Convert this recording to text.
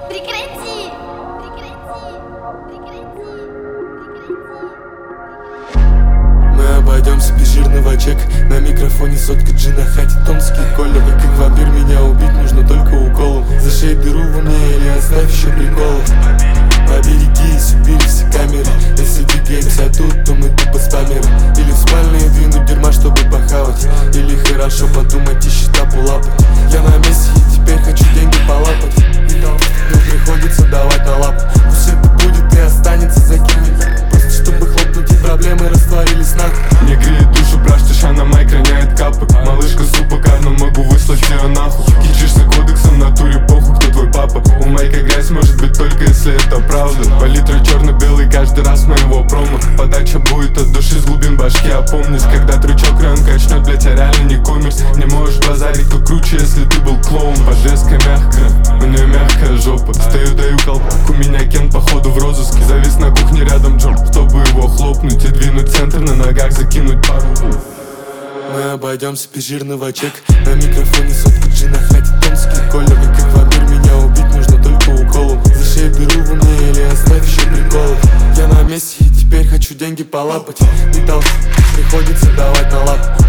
Прекрати! Прекрати! Прекрати! Мы обойдемся без жирного чека. На микрофоне сотка джина, хатит томские колеры. Как вампир меня убить нужно только уколом. За шею беру во мне или оставь еще приколов. Поберегись, убили все камеры. Если двигаемся тут, то мы тупо спамеры. Или в спальные двинуть дерьма, чтобы похавать. Или хорошо подумать и счета полапать. Я на месте и теперь хочу деньги полапать. Но приходится давать на лап. Пусть это будет и останется за кем-нибудь. Просто чтобы хлопнуть и проблемы растворились нахуй. Не греет душу, брашь, она майк роняет капы. Малышка супер, но могу выслать ее нахуй. Кичишься кодексом, в натуре похуй, кто твой папа. У майка грязь может быть только если это правда. Палитра черно-белый каждый раз моего промо. Подача будет от души с глубин башки. Опомнись, когда трючок район качнет, блять, а реально не коммерс. Не можешь базарить, кто круче, если ты был клоун. Подвеска мягкая, у нее мягкая жопа. Стою, даю колпак, у меня Кен походу в розыске. Завис на кухне рядом Джон, чтобы его хлопнуть и двинуть центр, на ногах закинуть пару. Мы обойдемся без жирного чека. На микрофоне сотка джина, хатит томские колеры. Как вампир меня убить нужно только уколом. За шею беру во мне или оставь еще приколов. Я на месте и теперь хочу деньги полапать. Не толстый, приходится давать на лап.